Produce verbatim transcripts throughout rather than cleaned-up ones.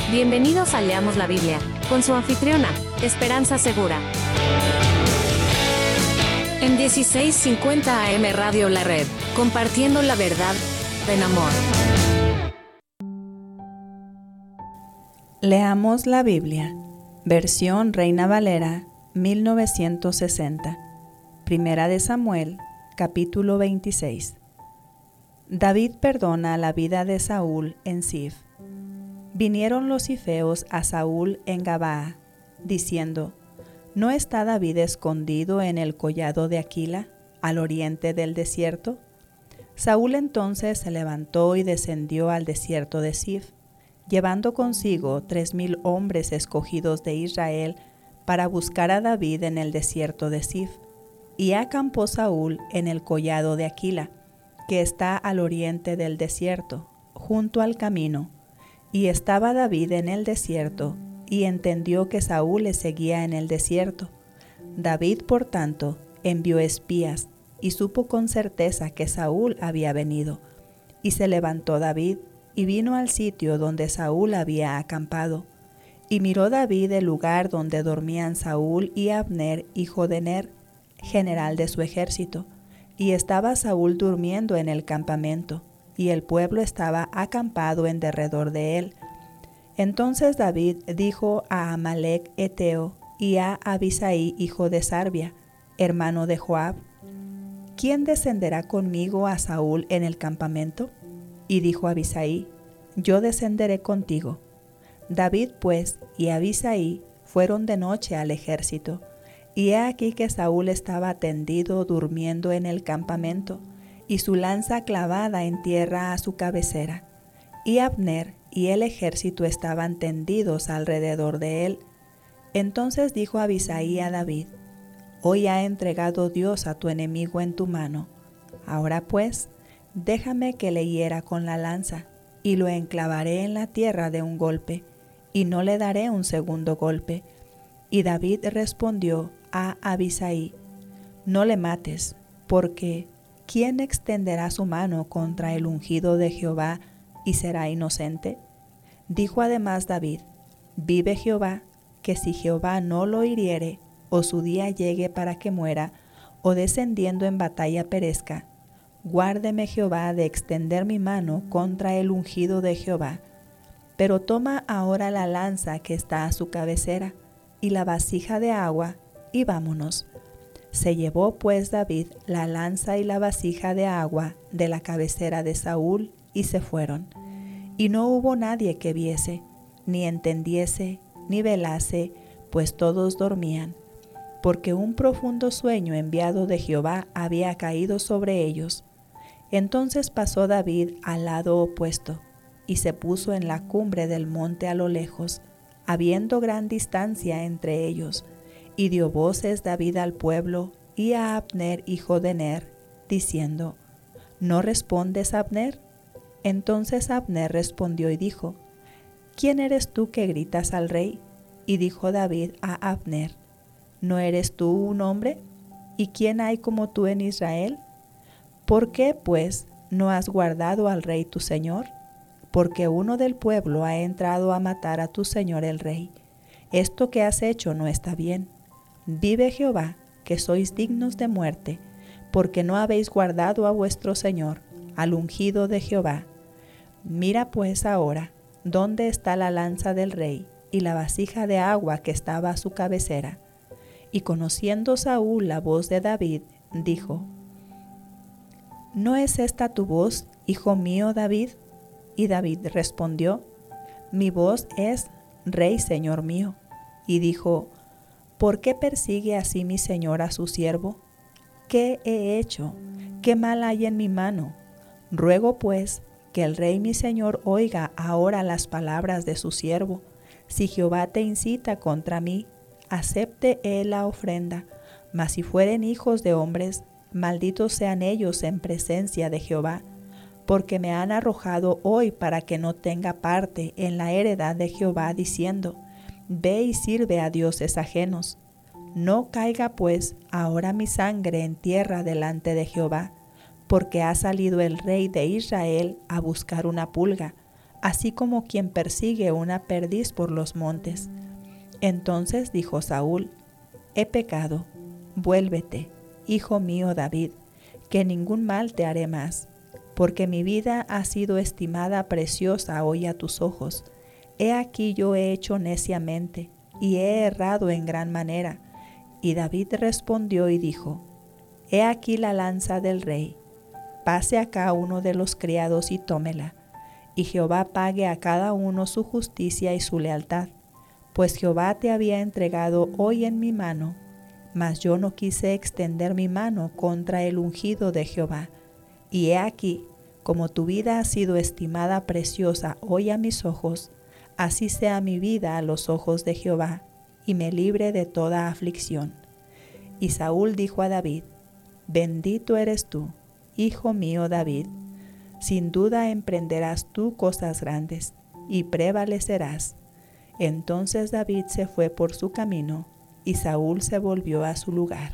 Bienvenidos a Leamos la Biblia, con su anfitriona, Esperanza Segura. En dieciséis cincuenta A M Radio La Red, compartiendo la verdad en amor. Leamos la Biblia, versión Reina Valera, mil novecientos sesenta. Primera de Samuel, capítulo veintiséis. David perdona la vida de Saúl en Zif. Vinieron los zifeos a Saúl en Gabaa, diciendo: ¿No está David escondido en el collado de Aquila, al oriente del desierto? Saúl entonces se levantó y descendió al desierto de Zif, llevando consigo tres mil hombres escogidos de Israel para buscar a David en el desierto de Zif. Y acampó Saúl en el collado de Aquila, que está al oriente del desierto, junto al camino. Y estaba David en el desierto, y entendió que Saúl le seguía en el desierto. David, por tanto, envió espías, y supo con certeza que Saúl había venido. Y se levantó David, y vino al sitio donde Saúl había acampado. Y miró David el lugar donde dormían Saúl y Abner, hijo de Ner, general de su ejército. Y estaba Saúl durmiendo en el campamento, y el pueblo estaba acampado en derredor de él. Entonces David dijo a Amalec Eteo y a Abisai, hijo de Sarbia, hermano de Joab: ¿Quién descenderá conmigo a Saúl en el campamento? Y dijo Abisai: Yo descenderé contigo. David pues y Abisai fueron de noche al ejército, y he aquí que Saúl estaba tendido durmiendo en el campamento, y su lanza clavada en tierra a su cabecera. Y Abner y el ejército estaban tendidos alrededor de él. Entonces dijo Abisai a David: Hoy ha entregado Dios a tu enemigo en tu mano. Ahora pues, déjame que le hiera con la lanza, y lo enclavaré en la tierra de un golpe, y no le daré un segundo golpe. Y David respondió a Abisai: No le mates, porque ¿quién extenderá su mano contra el ungido de Jehová y será inocente? Dijo además David: Vive Jehová, que si Jehová no lo hiriere, o su día llegue para que muera, o descendiendo en batalla perezca, guárdeme Jehová de extender mi mano contra el ungido de Jehová. Pero toma ahora la lanza que está a su cabecera, y la vasija de agua, y vámonos. Se llevó pues David la lanza y la vasija de agua de la cabecera de Saúl, y se fueron. Y no hubo nadie que viese, ni entendiese, ni velase, pues todos dormían, porque un profundo sueño enviado de Jehová había caído sobre ellos. Entonces pasó David al lado opuesto, y se puso en la cumbre del monte a lo lejos, habiendo gran distancia entre ellos. Y dio voces David al pueblo y a Abner, hijo de Ner, diciendo: ¿No respondes, Abner? Entonces Abner respondió y dijo: ¿Quién eres tú que gritas al rey? Y dijo David a Abner: ¿No eres tú un hombre? ¿Y quién hay como tú en Israel? ¿Por qué, pues, no has guardado al rey tu señor? Porque uno del pueblo ha entrado a matar a tu señor el rey. Esto que has hecho no está bien. Vive Jehová, que sois dignos de muerte, porque no habéis guardado a vuestro señor, al ungido de Jehová. Mira pues ahora dónde está la lanza del rey y la vasija de agua que estaba a su cabecera. Y conociendo Saúl la voz de David, dijo: ¿No es esta tu voz, hijo mío David? Y David respondió: Mi voz es: Rey, señor mío. Y dijo: ¿Por qué persigue así mi señor a su siervo? ¿Qué he hecho? ¿Qué mal hay en mi mano? Ruego pues que el rey mi señor oiga ahora las palabras de su siervo. Si Jehová te incita contra mí, acepte él la ofrenda. Mas si fueren hijos de hombres, malditos sean ellos en presencia de Jehová, porque me han arrojado hoy para que no tenga parte en la heredad de Jehová, diciendo: Ve y sirve a dioses ajenos. No caiga pues ahora mi sangre en tierra delante de Jehová, porque ha salido el rey de Israel a buscar una pulga, así como quien persigue una perdiz por los montes. Entonces dijo Saúl: He pecado, vuélvete, hijo mío David, que ningún mal te haré más, porque mi vida ha sido estimada preciosa hoy a tus ojos. He aquí yo he hecho neciamente, y he errado en gran manera. Y David respondió y dijo: He aquí la lanza del rey, pase acá uno de los criados y tómela, y Jehová pague a cada uno su justicia y su lealtad, pues Jehová te había entregado hoy en mi mano, mas yo no quise extender mi mano contra el ungido de Jehová. Y he aquí, como tu vida ha sido estimada preciosa hoy a mis ojos, así sea mi vida a los ojos de Jehová, y me libre de toda aflicción. Y Saúl dijo a David: Bendito eres tú, hijo mío David. Sin duda emprenderás tú cosas grandes, y prevalecerás. Entonces David se fue por su camino, y Saúl se volvió a su lugar.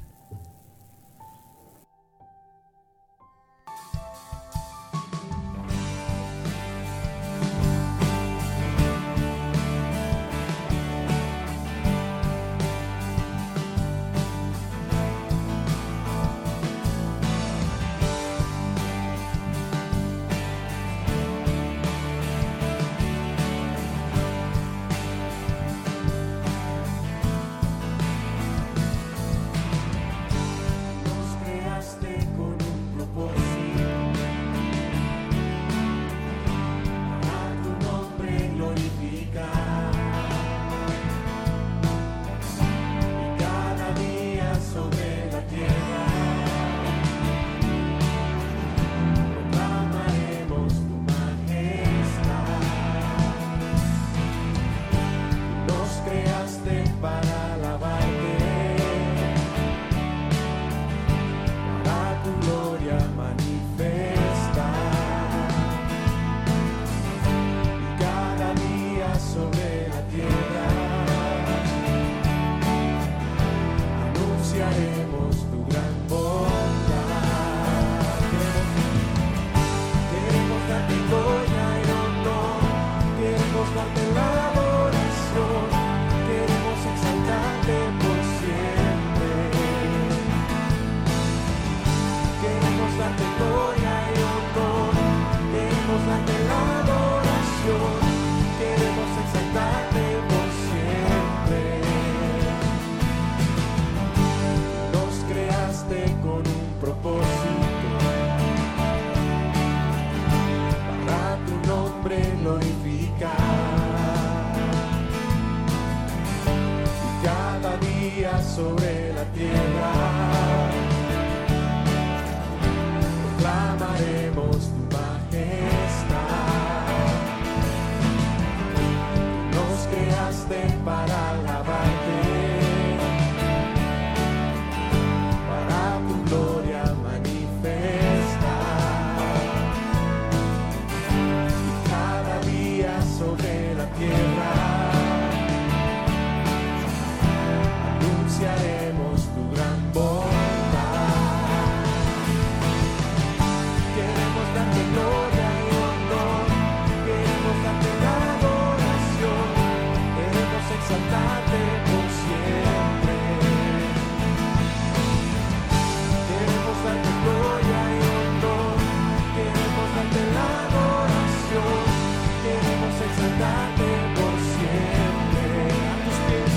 Sobre la tierra proclamaremos tu majestad. Nos creaste para alabarte, para tu gloria manifestar. Y cada día sobre la tierra anunciaremos tu gran bondad. Queremos darte gloria y honor, queremos darte la adoración, queremos exaltarte por siempre. Queremos darte gloria y honor, queremos darte la adoración, queremos exaltarte por siempre. A tus pies,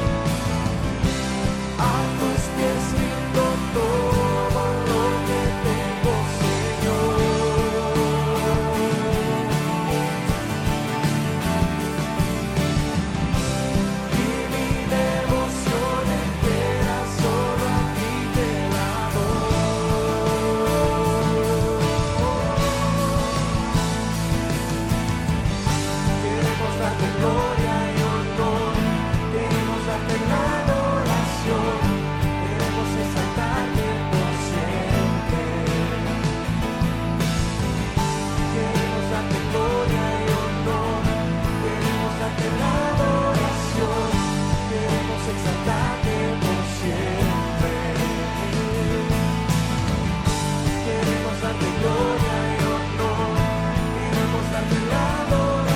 a tus pies rindo todo lo que tengo, Señor. Y mi devoción entera solo a ti te la doy. Queremos darte gloria y honor, queremos darte la adoración, queremos exaltarte por siempre. Queremos darte gloria y honor, queremos darte la adoración, queremos exaltarte por siempre. Queremos darte gloria y honor, queremos darte la adoración,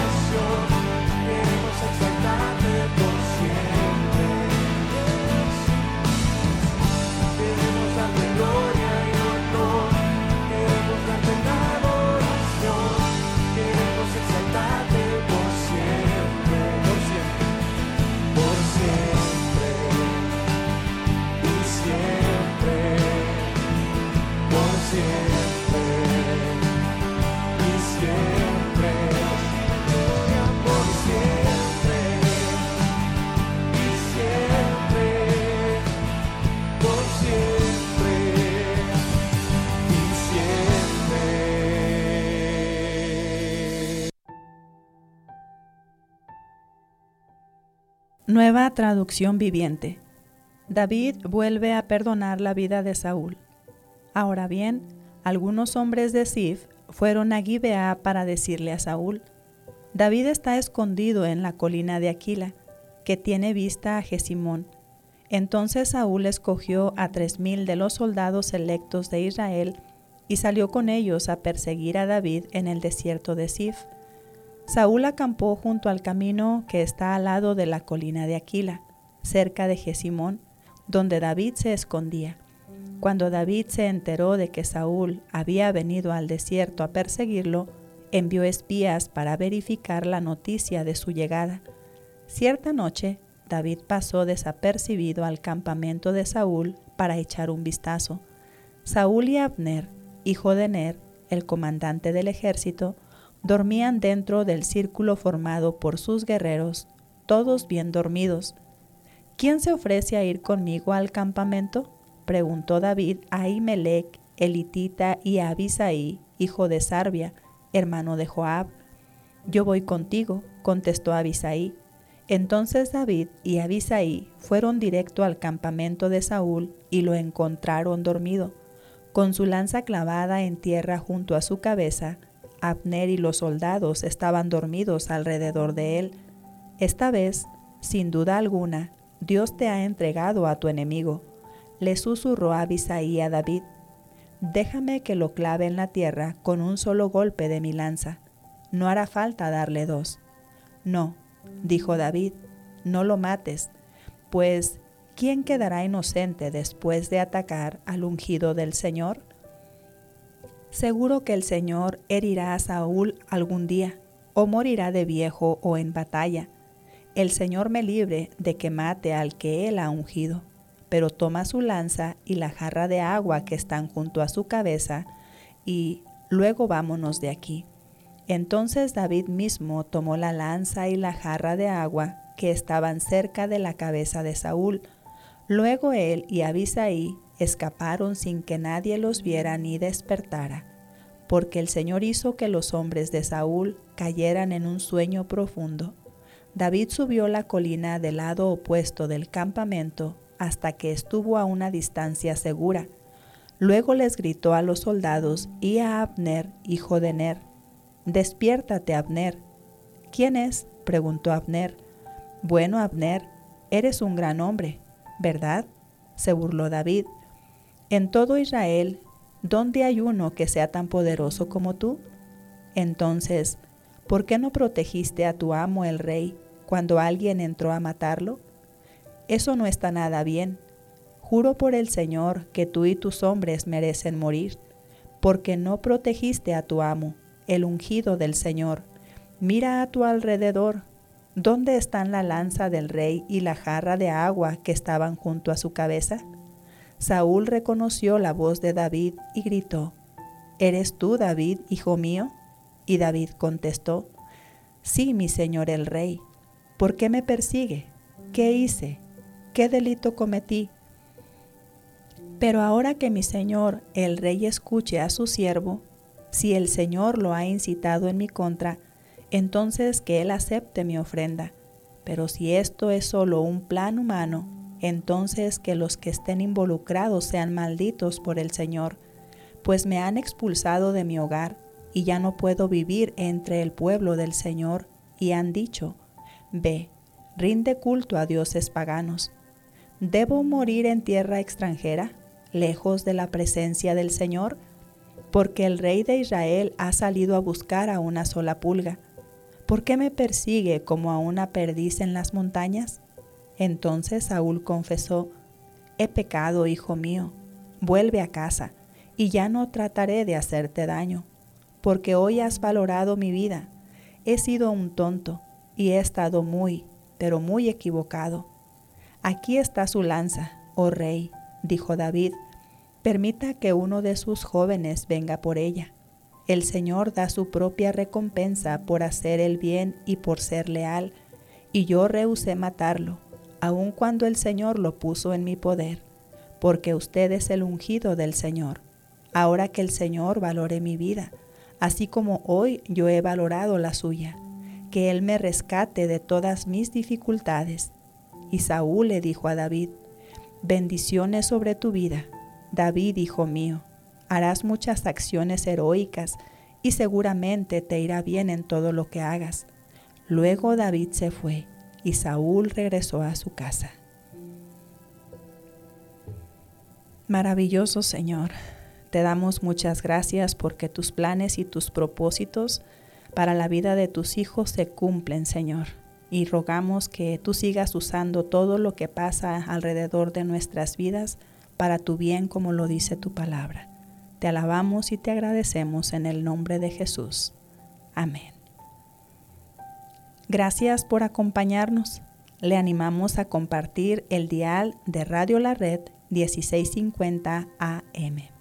Nueva traducción viviente. David vuelve a perdonar la vida de Saúl. Ahora bien, algunos hombres de Zif fueron a Gibeá para decirle a Saúl: David está escondido en la colina de Aquila, que tiene vista a Jesimón. Entonces Saúl escogió a tres mil de los soldados electos de Israel y salió con ellos a perseguir a David en el desierto de Zif. Saúl acampó junto al camino que está al lado de la colina de Aquila, cerca de Jesimón, donde David se escondía. Cuando David se enteró de que Saúl había venido al desierto a perseguirlo, envió espías para verificar la noticia de su llegada. Cierta noche, David pasó desapercibido al campamento de Saúl para echar un vistazo. Saúl y Abner, hijo de Ner, el comandante del ejército, dormían dentro del círculo formado por sus guerreros, todos bien dormidos. ¿Quién se ofrece a ir conmigo al campamento?, preguntó David a Ahimelech, el hitita, y a Abisai, hijo de Sarbia, hermano de Joab. Yo voy contigo, contestó Abisai. Entonces David y Abisai fueron directo al campamento de Saúl y lo encontraron dormido, con su lanza clavada en tierra junto a su cabeza. Abner y los soldados estaban dormidos alrededor de él. Esta vez, sin duda alguna, Dios te ha entregado a tu enemigo, le susurró Abisai a David. Déjame que lo clave en la tierra con un solo golpe de mi lanza. No hará falta darle dos. No, dijo David, no lo mates, pues ¿quién quedará inocente después de atacar al ungido del Señor? Seguro que el Señor herirá a Saúl algún día, o morirá de viejo o en batalla. El Señor me libre de que mate al que él ha ungido, pero toma su lanza y la jarra de agua que están junto a su cabeza, y luego vámonos de aquí. Entonces David mismo tomó la lanza y la jarra de agua que estaban cerca de la cabeza de Saúl. Luego él y Abisai escaparon sin que nadie los viera ni despertara, porque el Señor hizo que los hombres de Saúl cayeran en un sueño profundo. David subió la colina del lado opuesto del campamento hasta que estuvo a una distancia segura. Luego les gritó a los soldados y a Abner, hijo de Ner: «Despiértate, Abner». «¿Quién es?», preguntó Abner. «Bueno, Abner, eres un gran hombre, ¿verdad?», se burló David. «En todo Israel, ¿dónde hay uno que sea tan poderoso como tú? Entonces, ¿por qué no protegiste a tu amo el rey cuando alguien entró a matarlo? Eso no está nada bien. Juro por el Señor que tú y tus hombres merecen morir, porque no protegiste a tu amo, el ungido del Señor. Mira a tu alrededor. ¿Dónde están la lanza del rey y la jarra de agua que estaban junto a su cabeza?». Saúl reconoció la voz de David y gritó: «¿Eres tú, David, hijo mío?». Y David contestó: «Sí, mi señor el rey. ¿Por qué me persigue? ¿Qué hice? ¿Qué delito cometí? Pero ahora que mi señor el rey escuche a su siervo, si el Señor lo ha incitado en mi contra, entonces que él acepte mi ofrenda. Pero si esto es solo un plan humano, entonces que los que estén involucrados sean malditos por el Señor, pues me han expulsado de mi hogar y ya no puedo vivir entre el pueblo del Señor, y han dicho: ve, rinde culto a dioses paganos. ¿Debo morir en tierra extranjera, lejos de la presencia del Señor? Porque el rey de Israel ha salido a buscar a una sola pulga. ¿Por qué me persigue como a una perdiz en las montañas?». Entonces Saúl confesó: «He pecado, hijo mío, vuelve a casa, y ya no trataré de hacerte daño, porque hoy has valorado mi vida. He sido un tonto, y he estado muy, pero muy equivocado. Aquí está su lanza, oh rey», dijo David. «Permita que uno de sus jóvenes venga por ella. El Señor da su propia recompensa por hacer el bien y por ser leal, y yo rehusé matarlo, aun cuando el Señor lo puso en mi poder, porque usted es el ungido del Señor. Ahora que el Señor valore mi vida, así como hoy yo he valorado la suya, que Él me rescate de todas mis dificultades, Y Saúl le dijo a David: bendiciones sobre tu vida, David, hijo mío. Harás muchas acciones heroicas y seguramente te irá bien en todo lo que hagas. Luego David se fue y Saúl regresó a su casa. Maravilloso Señor, te damos muchas gracias porque tus planes y tus propósitos para la vida de tus hijos se cumplen, Señor. Y rogamos que tú sigas usando todo lo que pasa alrededor de nuestras vidas para tu bien, como lo dice tu palabra. Te alabamos y te agradecemos en el nombre de Jesús. Amén. Gracias por acompañarnos. Le animamos a compartir el dial de Radio La Red dieciséis cincuenta A M.